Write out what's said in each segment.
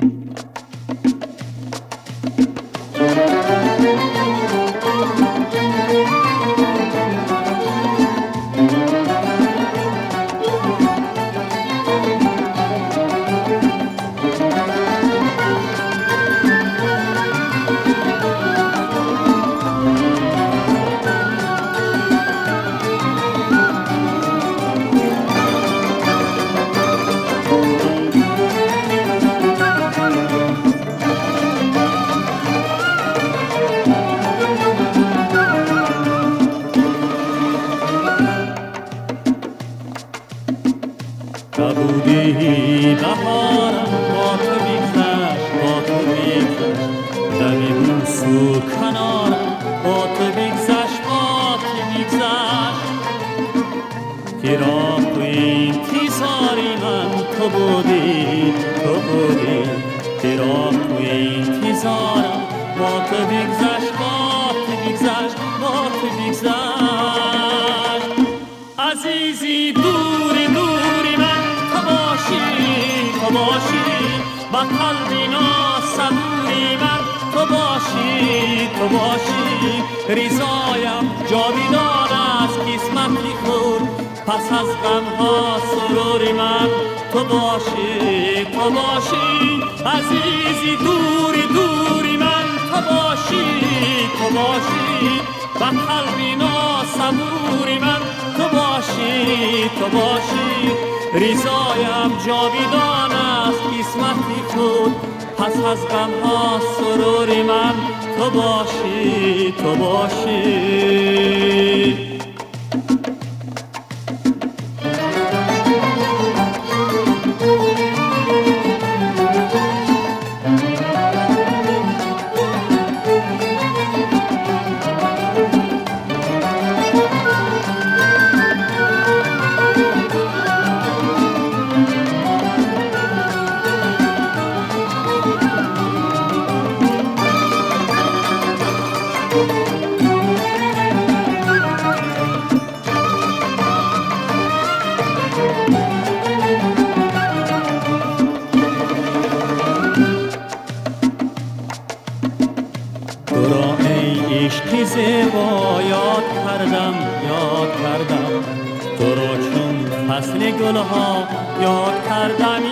نبودی بهارم با تو بیگذشت با تو بیگذشت دمی بوسو کنارم با تو بیگذشت با تو بیگذشت فراق و انتظاری من تو بودی تو بودی فراق و انتظارم با تو بیگذشت با تو بیگذشت با تو بیگذشت عزیزی دوری دوری من تو باشی با قلبی ناصبوری من تو باشی رضایم جاویدان است قسمتی خود پس از غمها سروری من تو باشی عزیزی دوری دوری من تو باشی با قلبی ناصبوری من تو باشی رضایم جاویدان است قسمتی خود پس از غمها سروری من تو باشی تو را ای عشق زیبا یاد کردم تو را چون فصل گلها یاد کردم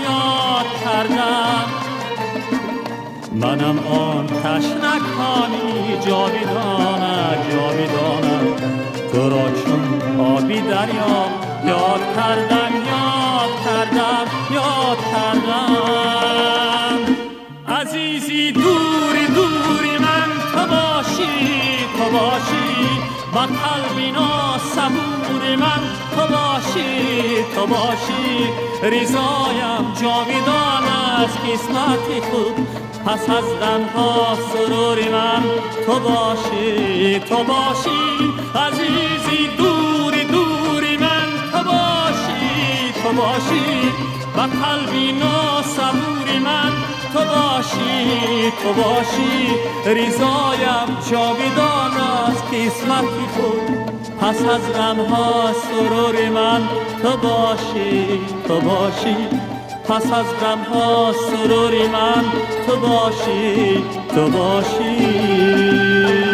منم آن تشنکانی جاویدانم تو را چون آبی دریا یاد کردم عزیزی دوری دوری من تو باشی با قلبی ناصبور من تو باشی رضایم جاویدان است قسمتی خود پس از غمها سروری من تو باشی عزیزی دوری دوری من تو باشی با قلبی ناصبوری من تو باشی رضایم جاویدان است قسمتی خود پس از غمها سروری من تو باشی پس از غمها سروری من تو باشی